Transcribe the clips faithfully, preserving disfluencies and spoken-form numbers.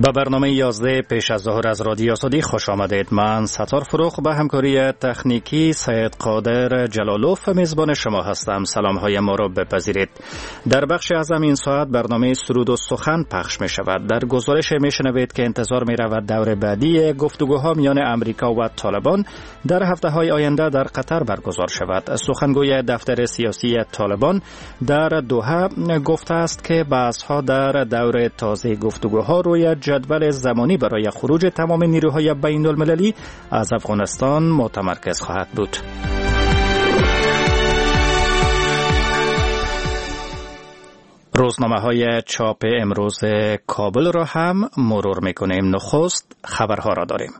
به برنامه یازده پیش از ظهر از رادیو آزادی خوش آمدید. من ستار فروخ به همکاری تکنیکی سید قادر جلالوف میزبان شما هستم. سلام های ما را بپذیرید. در بخش از این ساعت برنامه سرود و سخن پخش می شود. در گزارش می شنوید که انتظار می رود دور بعدی گفتگوها میان امریکا و طالبان در هفته های آینده در قطر برگزار شود. سخنگوی دفتر سیاسی طالبان در دوحه گفته است که بحث‌ها در دور تازه گفتگوها روی جدول زمانی برای خروج تمام نیروهای بین المللی از افغانستان متمرکز خواهد بود. روزنامه‌های چاپ امروز کابل را هم مرور می‌کنیم. نخست خبرها را داریم.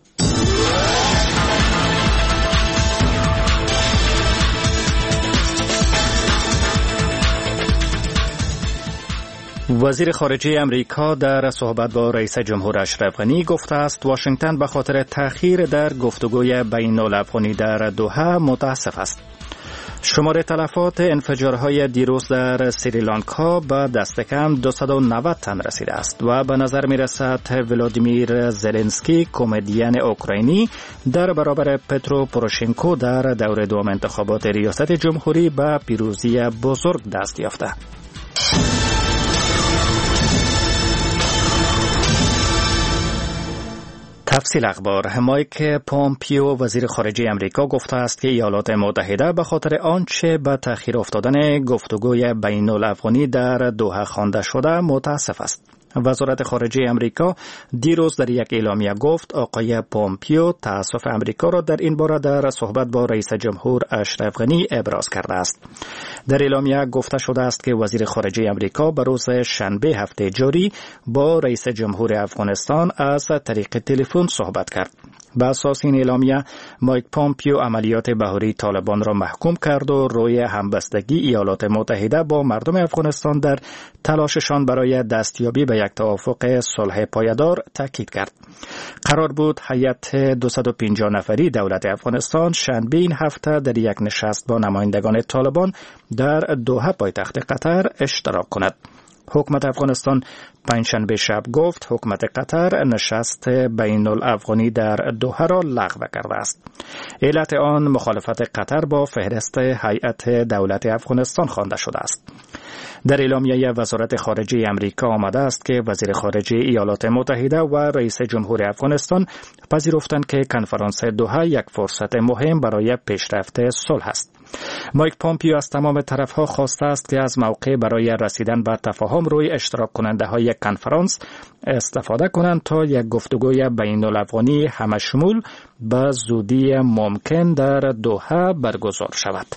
وزیر خارجه امریکا در صحبت با رئیس جمهور اشرف غنی گفته است واشنگتن به خاطر تأخیر در گفتگوی بین الافغانی در دوحه متاسف است. شمار تلفات انفجارهای دیروز در سریلانکا به دست کم دویست و نود تن رسیده است و به نظر می رسد ولادیمیر زلنسکی کمدین اوکراینی در برابر پترو پوروشنکو در دور دوم انتخابات ریاست جمهوری به پیروزی بزرگ دست یافته. تفصیل اخبار. مایک پومپیو وزیر خارجه امریکا گفته است که ایالات متحده به خاطر آنچه به تأخیر افتادن گفتگوی بین الافغانی در دوحه خوانده شده متاسف است. وزارت خارجه امریکا دیروز در یک اعلامیه گفت آقای پومپیو تأسف امریکا را در این باره در صحبت با رئیس جمهور اشرف غنی ابراز کرده است. در اعلامیه گفته شده است که وزیر خارجه امریکا به روز شنبه هفته جاری با رئیس جمهور افغانستان از طریق تلفن صحبت کرد. به اساس این اعلامیه مایک پومپیو عملیات بهاری طالبان را محکوم کرد و روی همبستگی ایالات متحده با مردم افغانستان در تلاششان برای دستیابی به یک توافق صلح پایدار تاکید کرد. قرار بود هیئت دویست و پنجاه نفری دولت افغانستان شنبه این هفته در یک نشست با نمایندگان طالبان در دوحه پایتخت قطر اشتراک کند. حکومت افغانستان پنجشنبه شب گفت حکومت قطر نشست بین الافغانی در دوحه را لغو کرده است. علت آن مخالفت قطر با فهرست هیئت دولت افغانستان خوانده شده است. در اعلامیه وزارت خارجه امریکا آمده است که وزیر خارجه ایالات متحده و رئیس جمهور افغانستان پذیرفتند که کنفرانس دوحه یک فرصت مهم برای پیشرفت صلح است. مایک پومپیو از تمام طرفها خواسته است که از موقع برای رسیدن به تفاهم روی اشتراک کننده های کنفرانس استفاده کنند تا یک گفتگوی بین الافغانی همشمول به زودی ممکن در دوحه برگزار شود.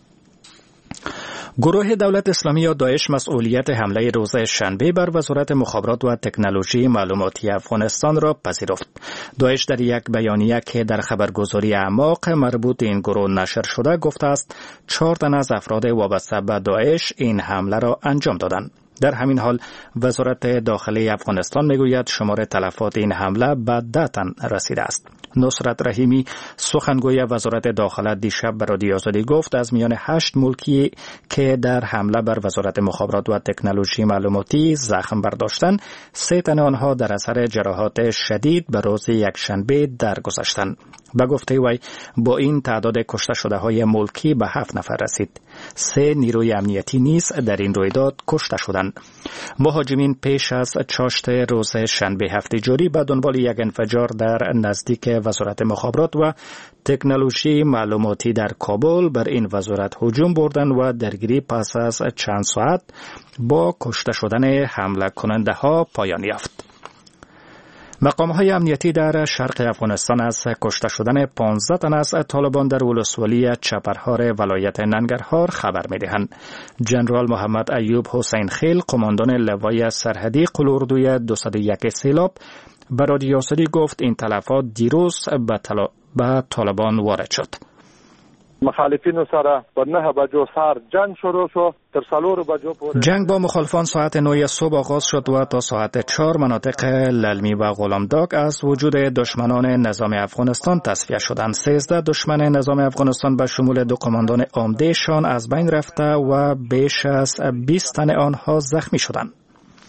گروه دولت اسلامی یا داعش مسئولیت حمله روز شنبه بر وزارت مخابرات و تکنولوژی معلوماتی افغانستان را پذیرفت. داعش در یک بیانیه که در خبرگزاری اعماق مربوط این گروه نشر شده گفته است چهار تن از افراد وابسته به داعش این حمله را انجام دادند. در همین حال وزارت داخلی افغانستان میگوید شمار تلفات این حمله به ده تن رسیده است. نصرت رحیمی سخنگوی وزارت داخله دیشب به رادیو آزادی گفت از میان هشت ملکی که در حمله بر وزارت مخابرات و تکنولوژی معلوماتی زخم برداشتند، سه تن آنها در اثر جراحات شدید به روز یکشنبه درگذشتند. به گفته وی با این تعداد کشته شده های ملکی به هفت نفر رسید. سه نیروی امنیتی نیز در این رویداد کشته شدند. مهاجمین پیش از چاشت روز شنبه هفته جاری به دنبال یک انفجار در نزدیک وزارت مخابرات و تکنولوژی معلوماتی در کابل بر این وزارت هجوم بردند و درگیری پس از چند ساعت با کشته شدن حمله کننده ها پایان یافت. مقام‌های امنیتی در شرق افغانستان از کشته شدن پانزده تن از طالبان در ولسوالی چپرهار ولایت ننگرهار خبر می‌دهند. جنرال محمد ایوب حسین خیل، قماندان لوای سرحدی قلوردوی دویست و یک سیلاب، به رادیو آزادی گفت این تلفات دیروز به, طلا... به طالبان وارد شد. مخالفینو سره په نه بجو سار جنگ شروع شو تر څلور بجو پورې. جنگ با مخالفان ساعت نه صبح آغاز شد و تا ساعت چهار مناطق للمی و غلامداغ از وجود دشمنان نظام افغانستان تصفیه شدند. سیزده دشمن نظام افغانستان به شمول دو قماندان عمدهشان از بین رفته و بیش از بیست تن آنها زخمی شدند.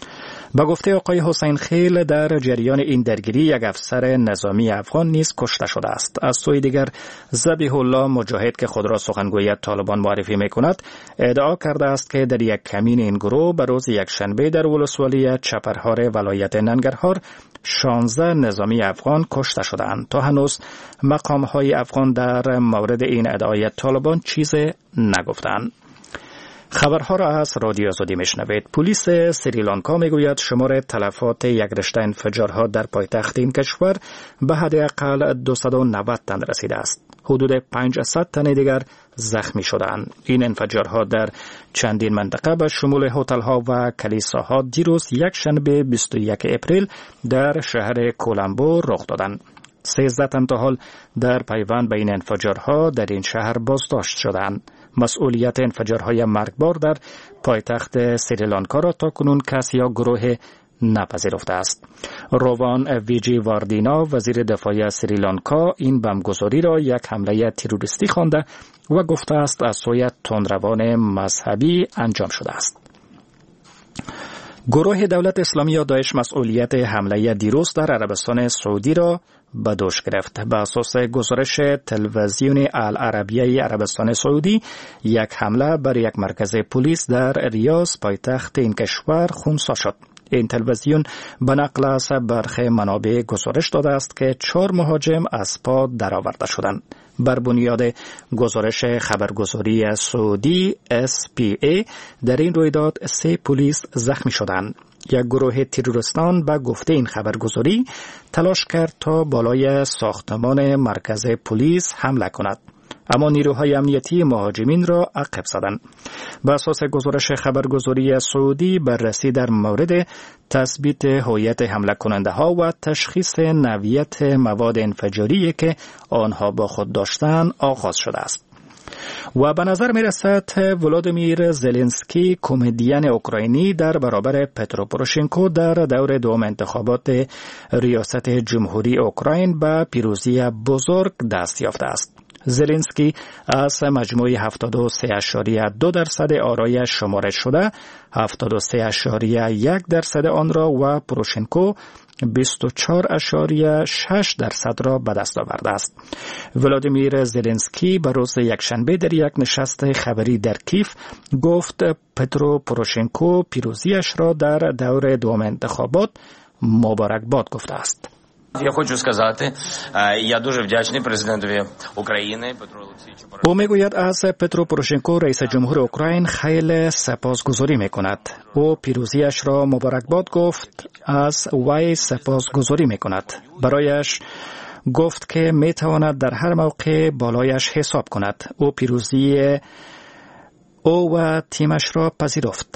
با گفته آقای حسین خیل در جریان این درگیری یک افسر نظامی افغان نیز کشته شده است. از سوی دیگر ذبیح الله مجاهد که خود را سخنگوی طالبان معرفی می‌کند ادعا کرده است که در یک کمین این گروه به روز یکشنبه در ولسوالی چپرهار ولایت ننگرهار شانزده نظامی افغان کشته شدند. تا هنوز مقام‌های افغان در مورد این ادعای طالبان چیز نگفتند. خبرها را از رادیو آزادی میشنوید. پلیس سریلانکا میگوید شمار تلفات یک رشته انفجارها در پایتخت این کشور به حداقل دویست و نود تن رسیده است. حدود پانصد تن دیگر زخمی شدند. این انفجارها در چندین منطقه به شمول هتل‌ها و کلیساها دیروز یک شنبه بیست و یک اپریل در شهر کولمبو رخ دادند. سیزده تن تا حال در پیوند به این انفجارها در این شهر بازداشت شدند. مسئولیت انفجارهای مرگبار در پایتخت سریلانکا را تا کنون کسی یا گروه نپذیرفته است. روان ویجی واردینا وزیر دفاع سریلانکا این بمبگذاری را یک حمله تروریستی خوانده و گفته است از سوی تندروان مذهبی انجام شده است. گروه دولت اسلامی یا داعش مسئولیت حمله دیروز در عربستان سعودی را به دوش گرفت. به اساس گزارش تلویزیون العربیه عربستان سعودی، یک حمله بر یک مرکز پلیس در ریاض پایتخت این کشور خنثی شد. این تلویزیون به نقل از برخی منابع گزارش داده است که چهار مهاجم از پا درآورده شدند. بر بنیاد گزارش خبرگزاری سعودی اس پی ای در این رویداد سه پلیس زخمی شدند. یک گروه تروریستان به گفته این خبرگزاری تلاش کرد تا بالای ساختمان مرکز پلیس حمله کند، اما نیروهای امنیتی مهاجمین را عقب زدند. به اساس گزارش خبرگزاری سعودی بررسی در مورد تثبیت هویت حمله کننده ها و تشخیص نوعیت مواد انفجاری که آنها با خود داشتند آغاز شده است. و به نظر می رسد ولادیمیر زلنسکی کمدین اوکراینی در برابر پترو پوروشنکو در دور دوم انتخابات ریاست جمهوری اوکراین به پیروزی بزرگ دست یافته است. زلنسکی از مجموع هفتاد و سه اشاریه دو درصد آرای شمارش شده هفتاد و سه اشاریه یک درصد آن را و پوروشنکو بیست و چهار اشاریه شش درصد را به دست آورده است. ولادیمیر زلنسکی به روز یکشنبه در یک نشست خبری در کیف گفت پترو پوروشنکو پیروزیش را در دور دوم انتخابات مبارکباد گفته است. Я хочу сказати, я дуже вдячний президентові України Петру Олексійовичу Порошенку. او میگوید از پترو پوروشنکو رئیس جمهور اوکراین خیلی سپاسگزاری میکند. او پیروزیش را مبارکباد گفت، از وی سپاسگزاری میکند. برایش گفت که میتواند در هر موقع بالایش حساب کند. او پیروزی او و تیمش را پذیرفت.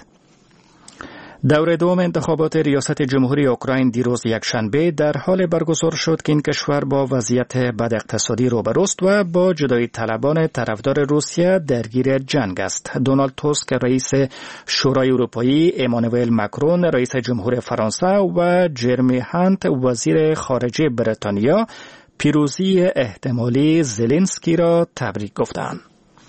دور دوم انتخابات ریاست جمهوری اوکراین دیروز یکشنبه در حال برگزار شد که این کشور با وضعیت بد اقتصادی روبروست و با جدایی طلبان طرفدار روسیه درگیر جنگ است. دونالد توسک رئیس شورای اروپایی، امانوئل ماکرون رئیس جمهور فرانسه و جرمی هانت وزیر خارجه بریتانیا پیروزی احتمالی زلنسکی را تبریک گفتند.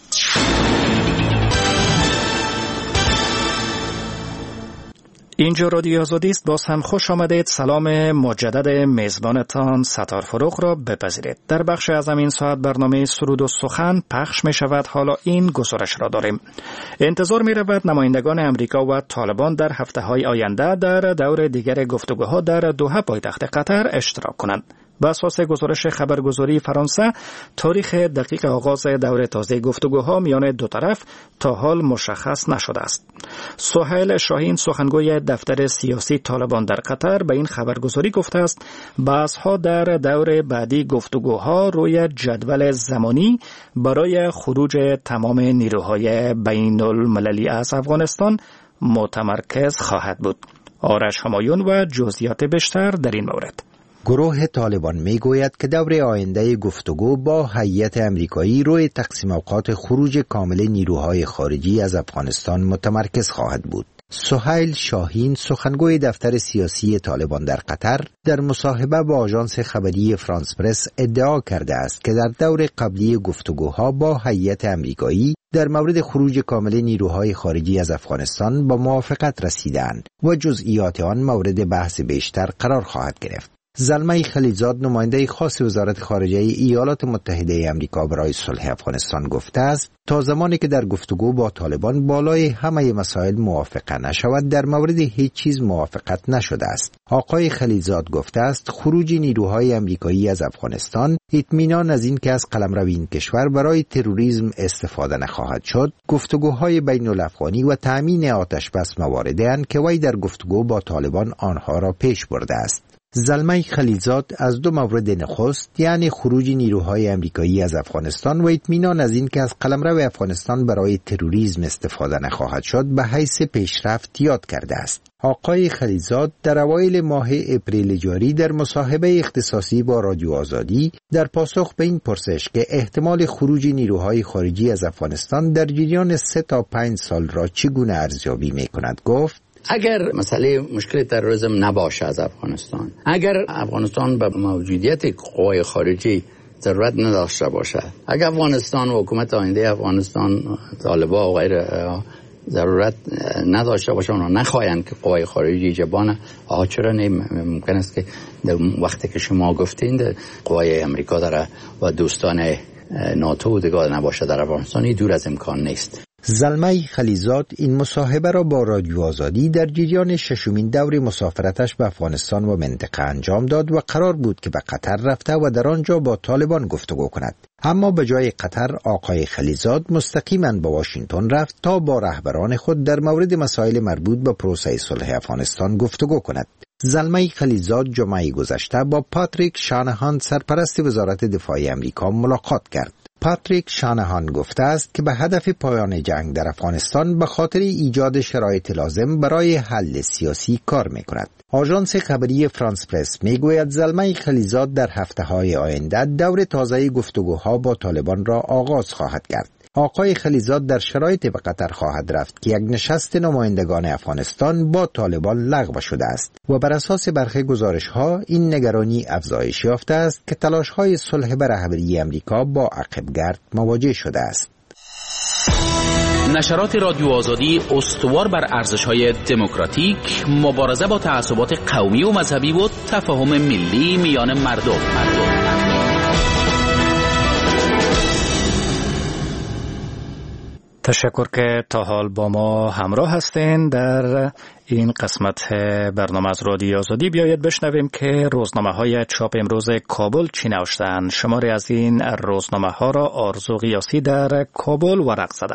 اینجا رادیو آزادی است. باز هم خوش آمدید. سلام مجدد میزبانتان ستار فروغ را بپذیرید. در بخش از این ساعت برنامه سرود و سخن پخش می شود. حالا این گزارش را داریم. انتظار می رود نمایندگان امریکا و طالبان در هفته های آینده در دور دیگر گفتگوها در دوحه پایتخت قطر اشتراک کنند. به اساس گزارش خبرگزاری فرانسه، تاریخ دقیق آغاز دور تازه گفتگوها میان دو طرف تا حال مشخص نشده است. سهیل شاهین سخنگوی دفتر سیاسی طالبان در قطر به این خبرگزاری گفته است بحث‌ها در دور بعدی گفتگوها روی جدول زمانی برای خروج تمام نیروهای بین المللی از افغانستان متمرکز خواهد بود. آرش همایون و جزئیات بیشتر در این مورد. گروه طالبان می گوید که دور آینده گفتگو با هیئت امریکایی روی تقسیم اوقات خروج کامل نیروهای خارجی از افغانستان متمرکز خواهد بود. سهیل شاهین سخنگوی دفتر سیاسی طالبان در قطر در مصاحبه با آژانس خبری فرانس پرس ادعا کرده است که در دور قبلی گفتگوها با هیئت امریکایی در مورد خروج کامل نیروهای خارجی از افغانستان با موافقت رسیدند و جزئیات آن مورد بحث بیشتر قرار خواهد گرفت. زلمه خلیلزاد نماینده خاص وزارت خارجه ایالات متحده آمریکا برای صلح افغانستان گفته است تا زمانی که در گفتگو با طالبان بالای همه مسائل موافقه نشود در مورد هیچ چیز موافقت نشده است. آقای خلیلزاد گفته است خروج نیروهای آمریکایی از افغانستان اطمینان از این که از قلمرو این کشور برای تروریسم استفاده نخواهد شد، گفتگوهای بین الافغانی و تامین آتش بس مواردند که وی در گفتگو با طالبان آنها را پیش برده است. زلمه خلیلزاد از دو مورد نخست یعنی خروج نیروهای آمریکایی از افغانستان و اطمینان از این که از قلمرو افغانستان برای تروریسم استفاده نخواهد شد به حیث پیشرفت یاد کرده است. آقای خلیلزاد در اوایل ماه اپریل جاری در مصاحبه اختصاصی با رادیو آزادی در پاسخ به این پرسش که احتمال خروج نیروهای خارجی از افغانستان در جریان سه تا پنج سال را چگونه ارزیابی می‌کند گفت: اگر مسئله مشکل تروریسم نباشه از افغانستان، اگر افغانستان به موجودیت قوای خارجی ضرورت نداشته باشه، اگر افغانستان و حکومت آینده افغانستان طالبان و غیر ضرورت نداشته باشه و نخواهند که قوای خارجی جبانه، آها چرا ممکن است که در وقتی که شما گفتین قوای امریکا داره و دوستان ناتو دیگه نباشه در افغانستان، دور از امکان نیست. زلمه خلیلزاد این مصاحبه را با رادیو آزادی در جریان ششمین دور مسافرتش به افغانستان و منطقه انجام داد و قرار بود که به قطر رفته و در آنجا با طالبان گفتگو کند. اما به جای قطر آقای خلیلزاد مستقیما به واشنگتن رفت تا با رهبران خود در مورد مسائل مربوط به پروسه صلح افغانستان گفتگو کند. زلمه خلیلزاد جمعه گذشته با پاتریک شانهان سرپرست وزارت دفاع آمریکا ملاقات کرد. پاتریک شانهان گفته است که به هدف پایان جنگ در افغانستان به خاطر ایجاد شرایط لازم برای حل سیاسی کار می‌کند. آژانس خبری فرانس پرس میگوید زلمه خلیلزاد در هفته‌های آینده دور تازه گفتگوها با طالبان را آغاز خواهد کرد. آقای خلیلزاد در شرایط به قطر خواهد رفت که یک نشست نمایندگان افغانستان با طالبان لغو شده است و بر اساس برخی گزارش‌ها این نگرانی افزایش یافته است که تلاش‌های صلح به رهبری آمریکا با عقب‌گرد مواجه شده است. نشرات رادیو آزادی استوار بر ارزش‌های دموکراتیک، مبارزه با تعصبات قومی و مذهبی و تفاهم ملی میان مردم. مردم. تشکر که تا حال با ما همراه هستین. در این قسمت برنامه از رادیو آزادی بیایید بشنویم که روزنامه های چاپ امروز کابل چی نوشتند. شماری از این روزنامه ها را آرزو قیاسی در کابل ورق زده.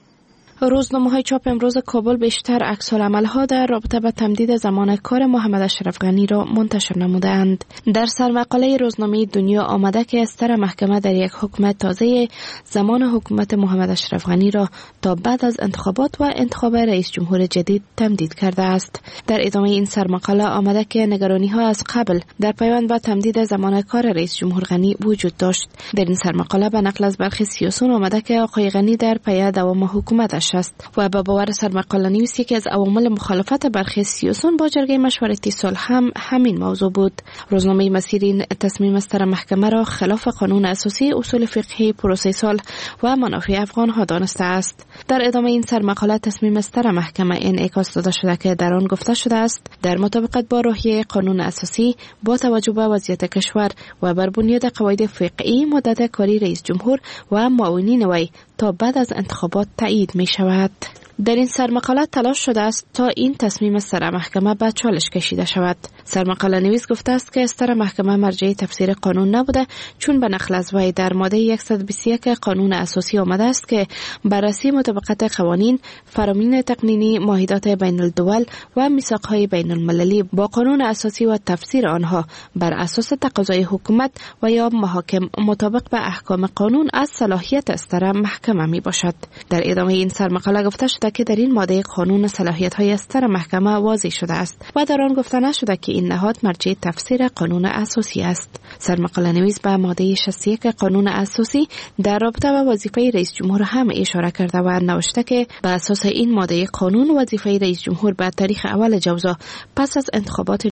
روزنامه‌های چاپ امروز کابل بیشتر عکس‌العمل‌ها در رابطه با تمدید زمان کار محمد اشرف غنی را منتشر نمودند. در سرمقاله روزنامه دنیا آمده که استر محکمه در یک حکم تازه زمان حکومت محمد اشرف غنی را تا بعد از انتخابات و انتخاب رئیس جمهور جدید تمدید کرده است. در ادامه این سرمقاله آمده که نگرانی‌ها از قبل در پیوند با تمدید زمان کار رئیس جمهور غنی وجود داشت. در این سرمقاله به نقل از برخی سیاسیون آمده که آقای غنی در پی دوام حکومتش است و به باور سرمقاله نویس یکی از عوامل مخالفت برخی سیاسیون با جرگه مشورتی صلح هم همین موضوع بود. روزنامه مسیر این تصمیم استر محکمه را خلاف قانون اساسی، اصول فقهی پروسه صلح و منافع افغان ها دانسته است. در ادامه این سرمقاله تصمیم استر محکمه انعکاس داده شده که در آن گفته شده است در مطابقت با روحیه قانون اساسی با توجه به وضعیت کشور و بر بنیاد قواعد فقهی مدت کاری رئیس جمهور و معاونین وی تا بعد از انتخابات تایید می شود. در این سرمقاله تلاش شده است تا این تصمیم استر محکمه به چالش کشیده شود. سرمقاله نویس گفته است که استر محکمه مرجع تفسیر قانون نبوده، چون به نقل از وی در ماده صد و بیست و یک قانون اساسی آمده است که بررسی مطابقت قوانین، فرامین تقنینی، معاهدات بین الدول و میثاق‌های بین المللی با قانون اساسی و تفسیر آنها بر اساس تقاضای حکومت و یا محاکم مطابق به احکام قانون از صلاحیت استر محکمه می باشد. در ادامه این سرمقاله گفته شده که در این ماده قانون صلاحیت‌های استر محکمه واضح شده است و در آن گفته نشده که این نهاد مرجع تفسیر قانون اساسی است. سرمقاله نویس به ماده شصت و یک قانون اساسی در رابطه با وظیفه رئیس جمهور هم اشاره کرده و نوشته که به اساس این ماده قانون وظیفه رئیس جمهور به تاریخ اول جوزا پس از انتخابات